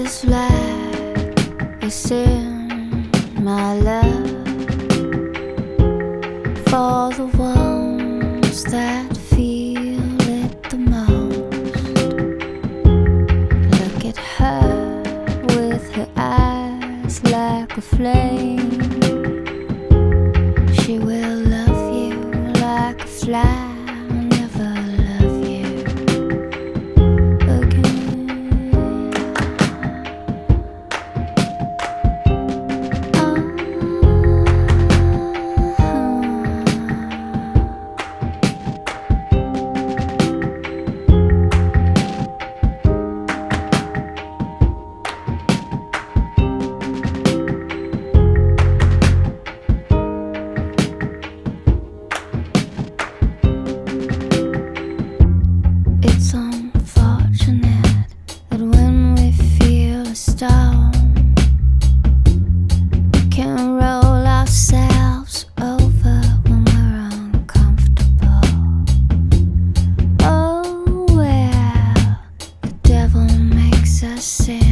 is like a sin, my love, for the ones that feel it the most. Look at her with her eyes like a flame. She will love you like a fly. It's unfortunate that when we feel a storm, we can roll ourselves over when we're uncomfortable. Oh, well, the devil makes us sin.